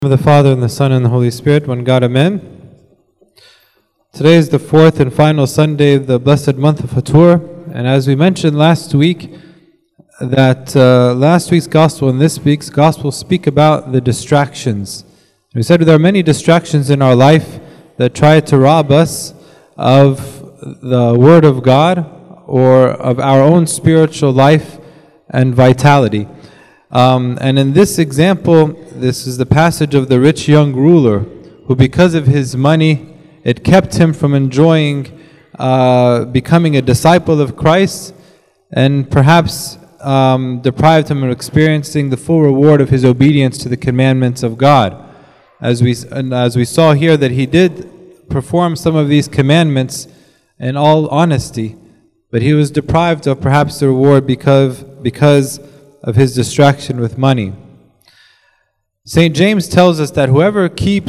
Of the Father, and the Son, and the Holy Spirit, one God, Amen. Today is the fourth and final Sunday of the blessed month of Hatur, and as we mentioned last week, that last week's Gospel and this week's Gospel speak about the distractions. We said there are many distractions in our life that try to rob us of the Word of God or of our own spiritual life and vitality. And in this example, this is the passage of the rich young ruler who, because of his money, it kept him from enjoying becoming a disciple of Christ, and perhaps deprived him of experiencing the full reward of his obedience to the commandments of God. As we saw here, that he did perform some of these commandments in all honesty, but he was deprived of perhaps the reward because of his distraction with money. St. James tells us that whoever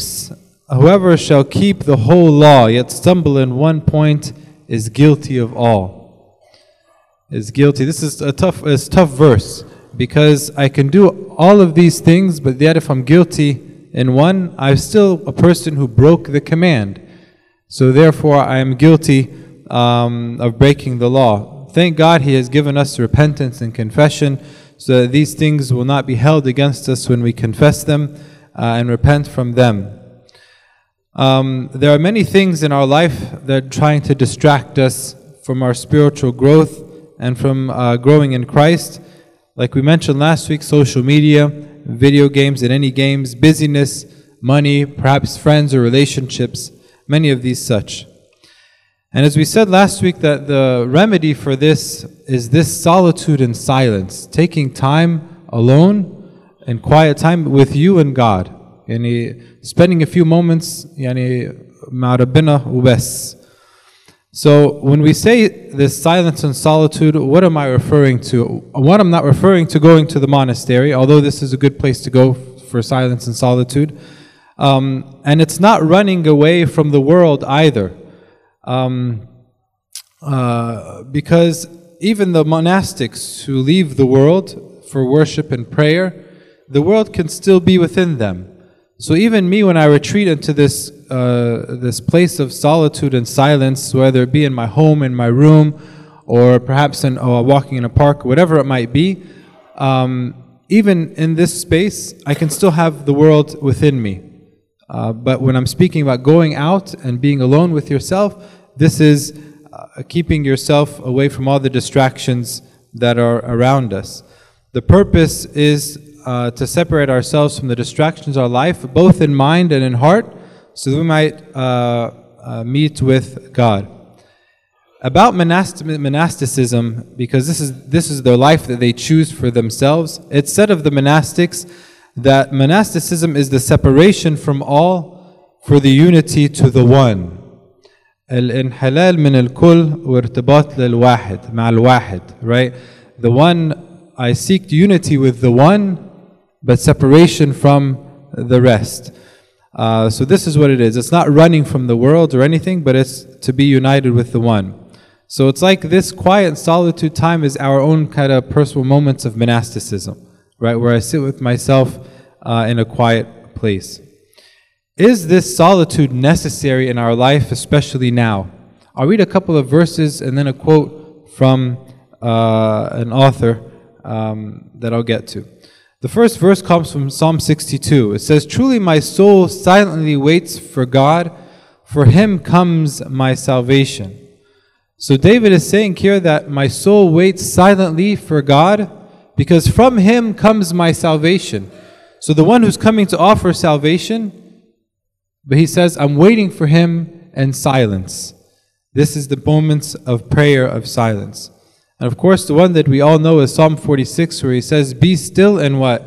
shall keep the whole law, yet stumble in one point, is guilty of all. Is guilty. This is a tough verse, because I can do all of these things, but yet if I'm guilty in one, I'm still a person who broke the command. So therefore I am guilty of breaking the law. Thank God He has given us repentance and confession, so that these things will not be held against us when we confess them and repent from them. There are many things in our life that are trying to distract us from our spiritual growth and from growing in Christ. Like we mentioned last week, social media, video games and any games, busyness, money, perhaps friends or relationships, many of these such. And as we said last week, that the remedy for this is this solitude and silence, taking time alone and quiet time with you and God. Spending a few moments مع ربنا وبس. So when we say this silence and solitude, what am I referring to? What I'm not referring to going to the monastery, although this is a good place to go for silence and solitude. And it's not running away from the world either. Because even the monastics who leave the world for worship and prayer, the world can still be within them. So even me, when I retreat into this place of solitude and silence, whether it be in my home, in my room, or perhaps walking in a park, whatever it might be, even in this space, I can still have the world within me. But when I'm speaking about going out and being alone with yourself, this is keeping yourself away from all the distractions that are around us. The purpose is to separate ourselves from the distractions of our life, both in mind and in heart, so that we might meet with God. About monasticism, because this is their life that they choose for themselves, it's said of the monastics that monasticism is the separation from all for the unity to the one. الانحلال من الكل وارتباط للواحد مع الواحد, right? The one, I seek unity with the one, but separation from the rest. So this is what it is. It's not running from the world or anything, but it's to be united with the one. So it's like this quiet and solitude time is our own kind of personal moments of monasticism, right? Where I sit with myself in a quiet place. Is this solitude necessary in our life, especially now? I'll read a couple of verses and then a quote from an author that I'll get to. The first verse comes from Psalm 62. It says, "Truly my soul silently waits for God, for Him comes my salvation." So David is saying here that my soul waits silently for God because from Him comes my salvation. So the one who's coming to offer salvation, but he says, I'm waiting for Him in silence. This is the moments of prayer, of silence. And of course, the one that we all know is Psalm 46, where he says, "Be still and what?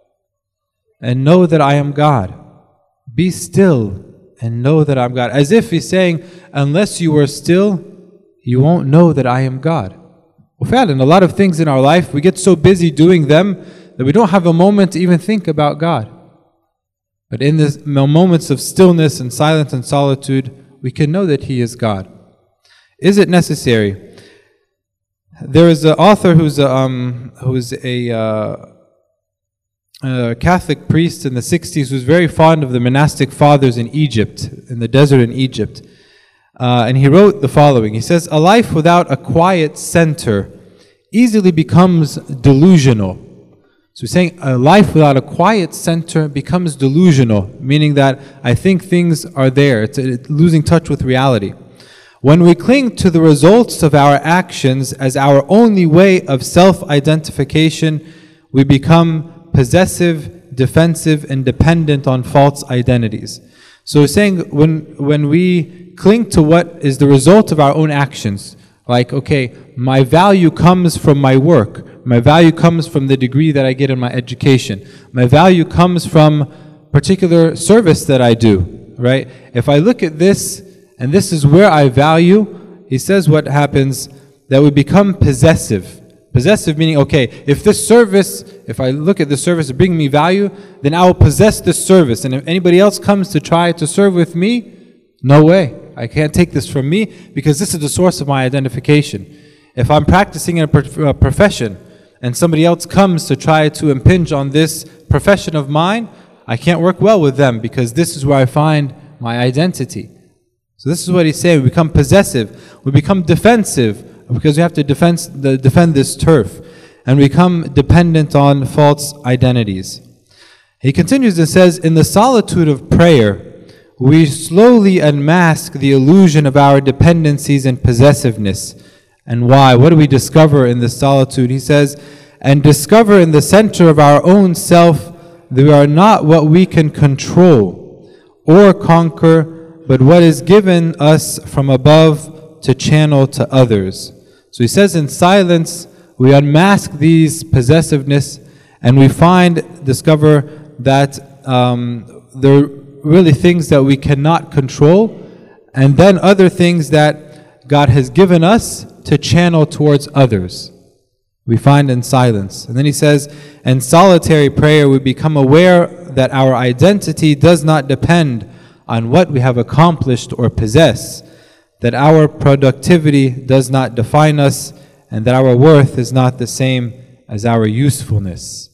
And know that I am God." Be still and know that I'm God. As if he's saying, unless you are still, you won't know that I am God. Well, in a lot of things in our life, we get so busy doing them that we don't have a moment to even think about God. But in the moments of stillness and silence and solitude, we can know that He is God. Is it necessary? There is an author who's a Catholic priest in the 60s who was very fond of the monastic fathers in Egypt, in the desert in Egypt. And he wrote the following. He says, "A life without a quiet center easily becomes delusional." So he's saying a life without a quiet center becomes delusional, meaning that I think things are there. It's losing touch with reality. When we cling to the results of our actions as our only way of self-identification, we become possessive, defensive, and dependent on false identities. So he's saying when we cling to what is the result of our own actions, like, okay, my value comes from my work. My value comes from the degree that I get in my education. My value comes from particular service that I do, right? If I look at this, and this is where I value, he says what happens, that we become possessive. Possessive meaning, okay, if I look at this service and bring me value, then I will possess this service. And if anybody else comes to try to serve with me, no way. I can't take this from me because this is the source of my identification. If I'm practicing in a profession and somebody else comes to try to impinge on this profession of mine, I can't work well with them because this is where I find my identity. So this is what he's saying. We become possessive. We become defensive because we have to defend this turf. And we become dependent on false identities. He continues and says, in the solitude of prayer, we slowly unmask the illusion of our dependencies and possessiveness. And why? What do we discover in this solitude? He says, and discover in the center of our own self that we are not what we can control or conquer, but what is given us from above to channel to others. So he says in silence, we unmask these possessiveness and we discover that there are really things that we cannot control, and then other things that God has given us to channel towards others. We find in silence. And then he says, in solitary prayer we become aware that our identity does not depend on what we have accomplished or possess, that our productivity does not define us, and that our worth is not the same as our usefulness.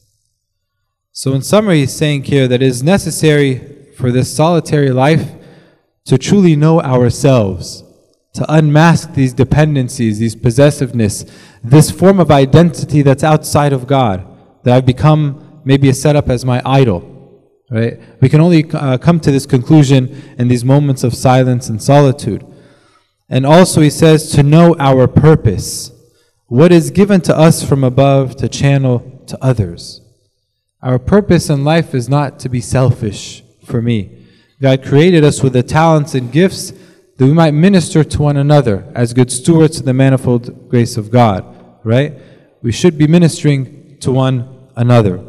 So in summary, he's saying here that it is necessary for this solitary life to truly know ourselves, to unmask these dependencies, these possessiveness, this form of identity that's outside of God, that I've become maybe set up as my idol. Right? We can only come to this conclusion in these moments of silence and solitude. And also he says to know our purpose, what is given to us from above to channel to others. Our purpose in life is not to be selfish for me. God created us with the talents and gifts that we might minister to one another as good stewards of the manifold grace of God, right? We should be ministering to one another.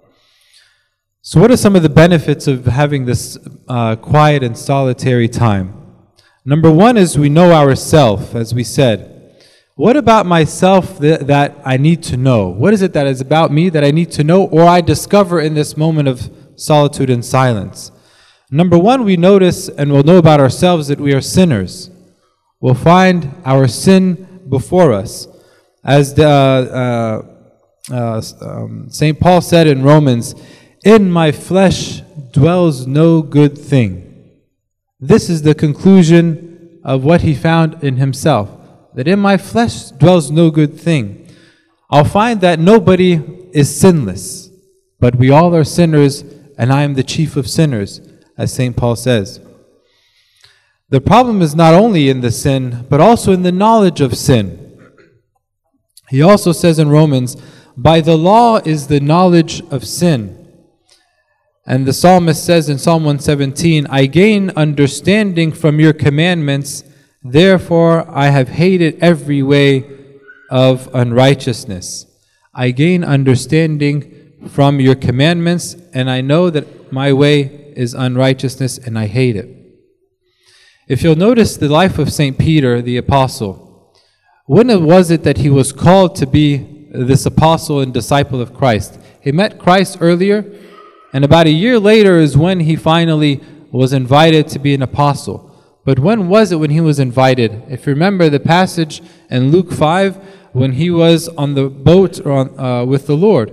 So what are some of the benefits of having this quiet and solitary time? Number one is we know ourselves, as we said. What about myself that I need to know? What is it that is about me that I need to know or I discover in this moment of solitude and silence? Number one, we notice and we'll know about ourselves that we are sinners. We'll find our sin before us. As St. Paul said in Romans, in my flesh dwells no good thing. This is the conclusion of what he found in himself, that in my flesh dwells no good thing. I'll find that nobody is sinless, but we all are sinners, and I am the chief of sinners, as St. Paul says. The problem is not only in the sin, but also in the knowledge of sin. He also says in Romans, by the law is the knowledge of sin. And the psalmist says in Psalm 117, I gain understanding from your commandments, therefore I have hated every way of unrighteousness. I gain understanding from your commandments, and I know that my way is unrighteousness, and I hate it. If you'll notice the life of St. Peter, the apostle, when was it that he was called to be this apostle and disciple of Christ? He met Christ earlier, and about a year later is when he finally was invited to be an apostle. But when was it when he was invited? If you remember the passage in Luke 5, when he was on the boat with the Lord,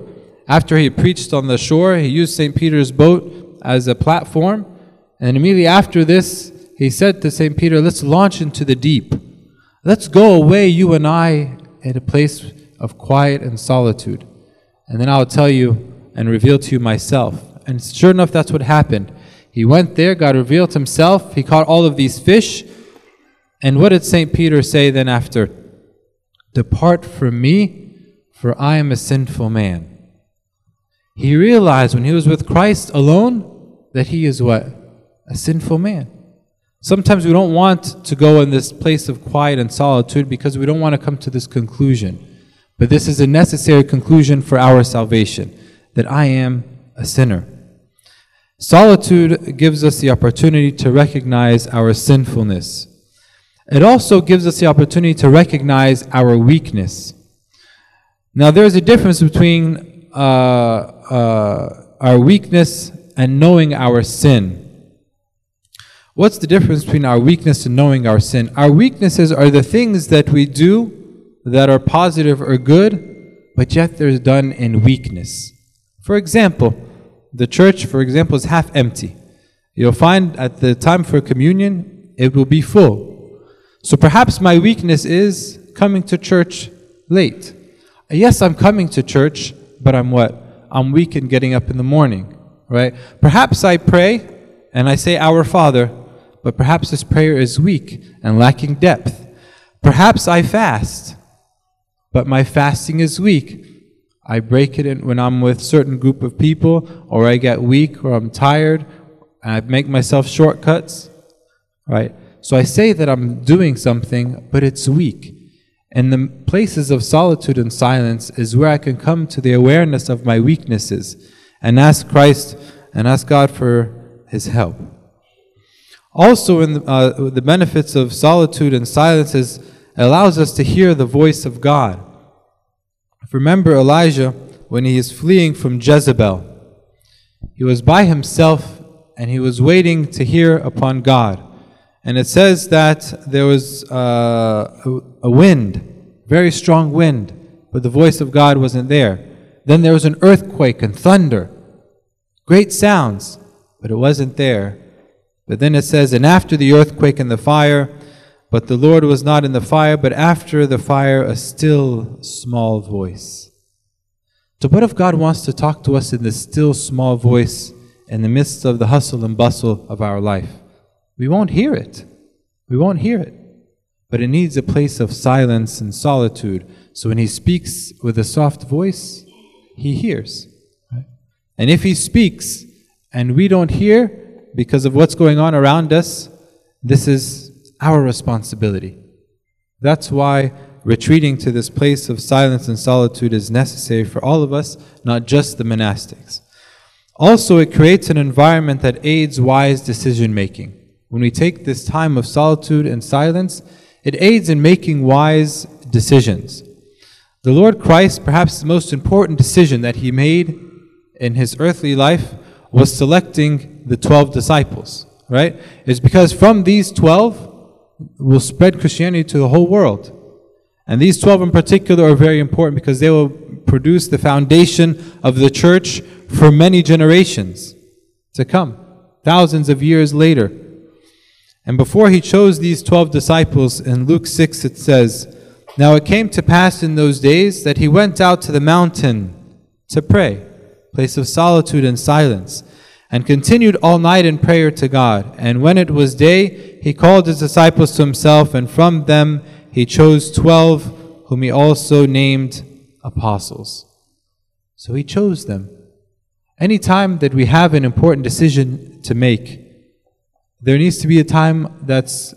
After he preached on the shore, he used St. Peter's boat as a platform. And immediately after this, he said to St. Peter, let's launch into the deep. Let's go away, you and I, at a place of quiet and solitude. And then I'll tell you and reveal to you myself. And sure enough, that's what happened. He went there, God revealed himself, he caught all of these fish. And what did St. Peter say then after? Depart from me, for I am a sinful man. He realized when he was with Christ alone that he is what? A sinful man. Sometimes we don't want to go in this place of quiet and solitude because we don't want to come to this conclusion. But this is a necessary conclusion for our salvation, that I am a sinner. Solitude gives us the opportunity to recognize our sinfulness. It also gives us the opportunity to recognize our weakness. Now there's a difference between our weakness and knowing our sin. What's the difference between our weakness and knowing our sin? Our weaknesses are the things that we do that are positive or good, but yet they're done in weakness. For example, the church, is half empty. You'll find at the time for communion, it will be full. So perhaps my weakness is coming to church late. Yes, I'm coming to church, but I'm what? I'm weak in getting up in the morning, right? Perhaps I pray and I say, Our Father, but perhaps this prayer is weak and lacking depth. Perhaps I fast, but my fasting is weak. I break it in when I'm with a certain group of people, or I get weak, or I'm tired, and I make myself shortcuts, right? So I say that I'm doing something, but it's weak. And the places of solitude and silence is where I can come to the awareness of my weaknesses and ask Christ and ask God for His help. Also, in the benefits of solitude and silence is it allows us to hear the voice of God. Remember Elijah when he is fleeing from Jezebel. He was by himself and he was waiting to hear upon God. And it says that there was a wind, very strong wind, but the voice of God wasn't there. Then there was an earthquake and thunder, great sounds, but it wasn't there. But then it says, and after the earthquake and the fire, but the Lord was not in the fire, but after the fire a still small voice. So what if God wants to talk to us in this still small voice in the midst of the hustle and bustle of our life? We won't hear it. We won't hear it. But it needs a place of silence and solitude. So when He speaks with a soft voice, He hears. Right? And if He speaks and we don't hear because of what's going on around us, this is our responsibility. That's why retreating to this place of silence and solitude is necessary for all of us, not just the monastics. Also, it creates an environment that aids wise decision making. When we take this time of solitude and silence, it aids in making wise decisions. The Lord Christ, perhaps the most important decision that He made in His earthly life was selecting the 12 disciples, right? It's because from these 12 will spread Christianity to the whole world. And these 12 in particular are very important because they will produce the foundation of the church for many generations to come, thousands of years later. And before He chose these 12 disciples, in Luke 6 it says, now it came to pass in those days that He went out to the mountain to pray, place of solitude and silence, and continued all night in prayer to God. And when it was day, He called His disciples to Himself, and from them He chose 12, whom He also named apostles. So He chose them. Any time that we have an important decision to make, there needs to be a time that's,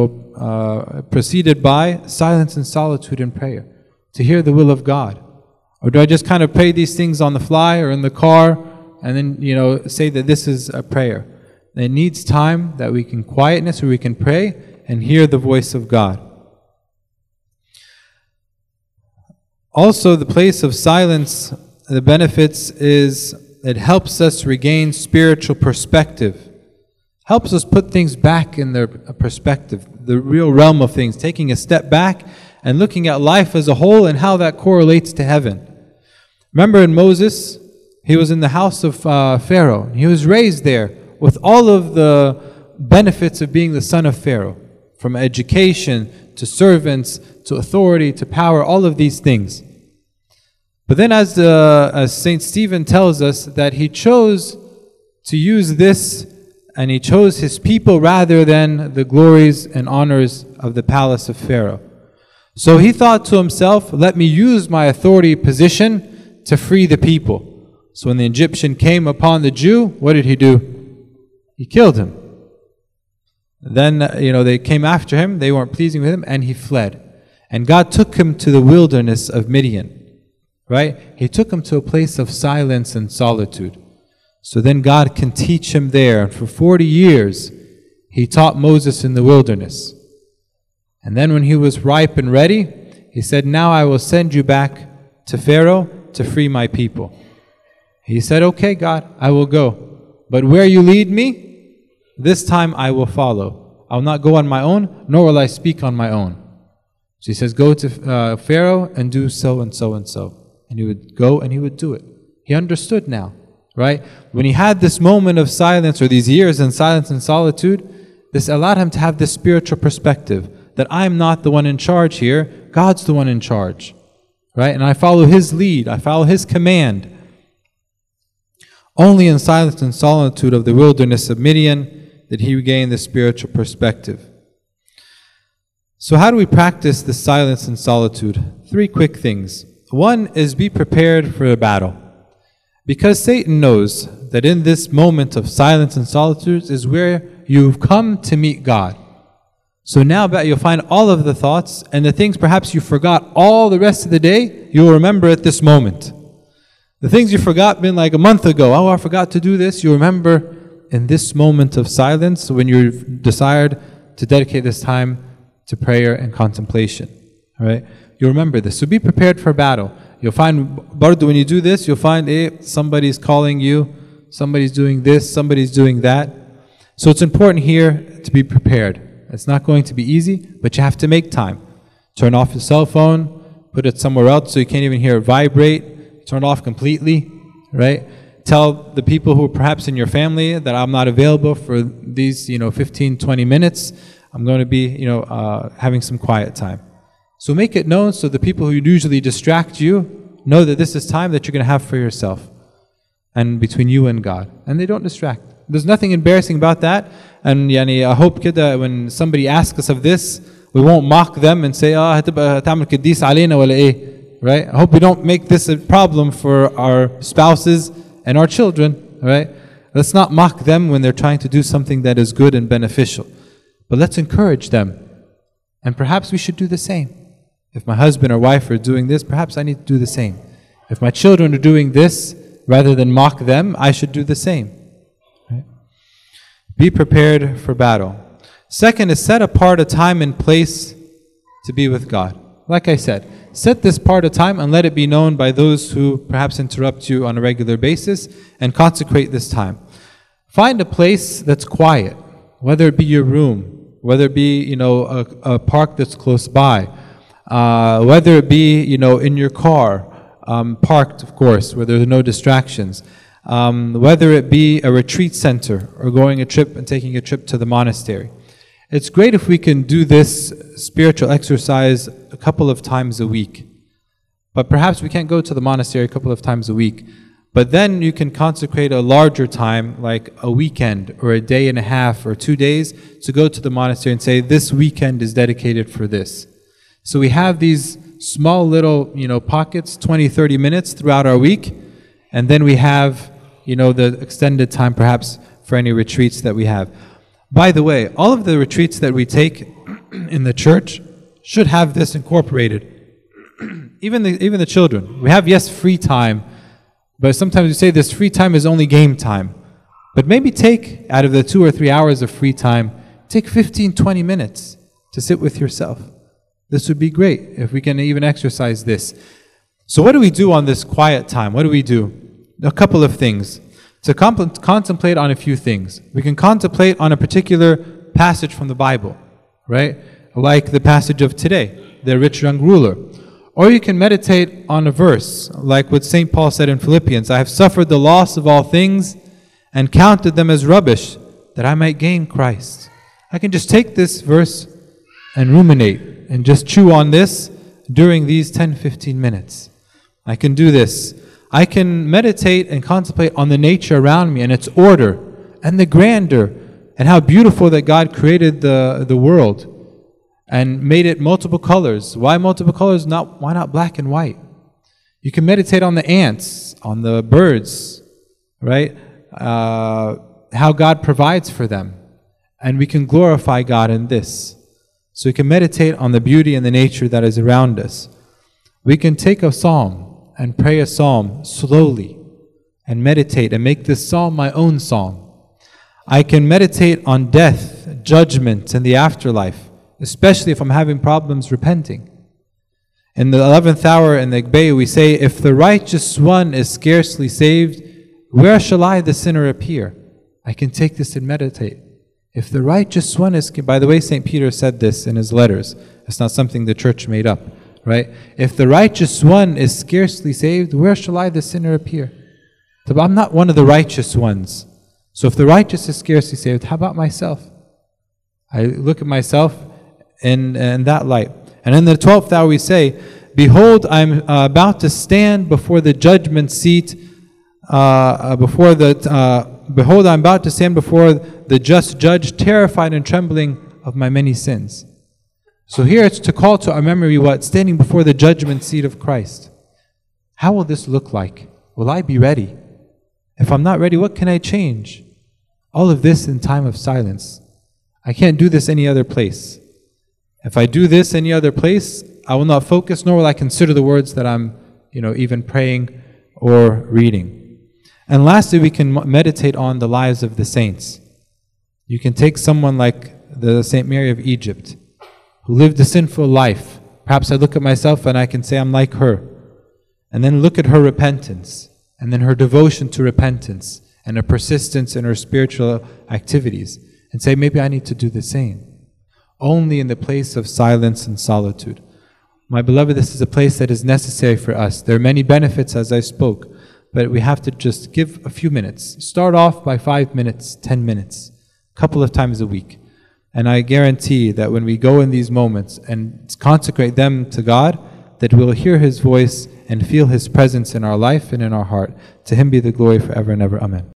preceded by silence and solitude and prayer, to hear the will of God. Or do I just kind of pray these things on the fly or in the car, and then, say that this is a prayer? It needs time that we can quietness where we can pray and hear the voice of God. Also, the place of silence, the benefits is it helps us regain spiritual perspective. Helps us put things back in their perspective, the real realm of things, taking a step back and looking at life as a whole and how that correlates to heaven. Remember in Moses, he was in the house of Pharaoh. He was raised there with all of the benefits of being the son of Pharaoh, from education to servants to authority to power, all of these things. But then as St. Stephen tells us, that he chose to use this, and he chose his people rather than the glories and honors of the palace of Pharaoh. So he thought to himself, let me use my authority position to free the people. So when the Egyptian came upon the Jew, what did he do? He killed him. Then, they came after him, they weren't pleasing with him, and he fled. And God took him to the wilderness of Midian. Right? He took him to a place of silence and solitude. So then God can teach him there. And for 40 years, he taught Moses in the wilderness. And then when he was ripe and ready, he said, now I will send you back to Pharaoh to free my people. He said, okay, God, I will go. But where you lead me, this time I will follow. I will not go on my own, nor will I speak on my own. So he says, go to Pharaoh and do so and so and so. And he would go and he would do it. He understood now, right? When he had this moment of silence, or these years in silence and solitude, this allowed him to have this spiritual perspective, that I'm not the one in charge here, God's the one in charge, right? And I follow His lead, I follow His command. Only in silence and solitude of the wilderness of Midian did he regain the spiritual perspective. So how do we practice this silence and solitude? 3 quick things. One is be prepared for a battle. Because Satan knows that in this moment of silence and solitude is where you've come to meet God. So now you'll find all of the thoughts and the things perhaps you forgot all the rest of the day, you'll remember at this moment. The things you forgot been like a month ago, I forgot to do this, you remember in this moment of silence when you've decided to dedicate this time to prayer and contemplation. All right? You'll remember this. So be prepared for battle. You'll find, bardu, when you do this, you'll find somebody's calling you, somebody's doing this, somebody's doing that. So it's important here to be prepared. It's not going to be easy, but you have to make time. Turn off your cell phone, put it somewhere else so you can't even hear it vibrate, turn it off completely, right? Tell the people who are perhaps in your family that I'm not available for these, 15, 20 minutes. I'm going to be, having some quiet time. So make it known so the people who usually distract you know that this is time that you're going to have for yourself and between you and God. And they don't distract. There's nothing embarrassing about that. And I hope when somebody asks us of this, we won't mock them and say, هتبقى تعمل قديس علينا ولا إيه? Right? I hope we don't make this a problem for our spouses and our children. Right? Let's not mock them when they're trying to do something that is good and beneficial. But let's encourage them. And perhaps we should do the same. If my husband or wife are doing this, perhaps I need to do the same. If my children are doing this, rather than mock them, I should do the same. Right? Be prepared for battle. Second is set apart a time and place to be with God. Like I said, set this part of time and let it be known by those who perhaps interrupt you on a regular basis, and consecrate this time. Find a place that's quiet, whether it be your room, whether it be a park that's close by, whether it be in your car, parked of course, where there are no distractions, whether it be a retreat center or going a trip and taking a trip to the monastery. It's great if we can do this spiritual exercise a couple of times a week. But perhaps we can't go to the monastery a couple of times a week. But then you can consecrate a larger time, like a weekend or a day and a half or 2 days, to go to the monastery and say, this weekend is dedicated for this. So we have these small little, pockets, 20, 30 minutes throughout our week. And then we have, the extended time perhaps for any retreats that we have. By the way, all of the retreats that we take in the church should have this incorporated. Even the children. We have, yes, free time, but sometimes we say this free time is only game time. But maybe take, out of the 2 or 3 hours of free time, take 15, 20 minutes to sit with yourself. This would be great if we can even exercise this. So what do we do on this quiet time? What do we do? A couple of things. To contemplate on a few things. We can contemplate on a particular passage from the Bible, right? Like the passage of today, the rich young ruler. Or you can meditate on a verse, like what St. Paul said in Philippians, I have suffered the loss of all things and counted them as rubbish, that I might gain Christ. I can just take this verse and ruminate and just chew on this during these 10-15 minutes. I can do this. I can meditate and contemplate on the nature around me and its order and the grandeur and how beautiful that God created the world and made it multiple colors. Why multiple colors? Why not black and white? You can meditate on the ants, on the birds, right? How God provides for them. And we can glorify God in this. So we can meditate on the beauty and the nature that is around us. We can take a psalm and pray a psalm slowly and meditate and make this psalm my own song. I can meditate on death, judgment, and the afterlife, especially if I'm having problems repenting. In the 11th hour in the Iqbay, we say, if the righteous one is scarcely saved, where shall I, the sinner, appear? I can take this and meditate. If the righteous one is... By the way, St. Peter said this in his letters. It's not something the church made up, right? If the righteous one is scarcely saved, where shall I, the sinner, appear? So I'm not one of the righteous ones. So if the righteous is scarcely saved, how about myself? I look at myself in that light. And in the 12th hour we say, behold, I'm about to stand before the judgment seat, behold, I'm about to stand before the just judge, terrified and trembling of my many sins. So here it's to call to our memory what? Standing before the judgment seat of Christ. How will this look like? Will I be ready? If I'm not ready, what can I change? All of this in time of silence. I can't do this any other place. If I do this any other place, I will not focus, nor will I consider the words that I'm, even praying or reading. And lastly, we can meditate on the lives of the saints. You can take someone like the Saint Mary of Egypt, who lived a sinful life. Perhaps I look at myself and I can say I'm like her. And then look at her repentance, and then her devotion to repentance, and her persistence in her spiritual activities, and say, maybe I need to do the same. Only in the place of silence and solitude. My beloved, this is a place that is necessary for us. There are many benefits, as I spoke, but we have to just give a few minutes. Start off by 5 minutes, 10 minutes, a couple of times a week. And I guarantee that when we go in these moments and consecrate them to God, that we'll hear His voice and feel His presence in our life and in our heart. To Him be the glory forever and ever. Amen.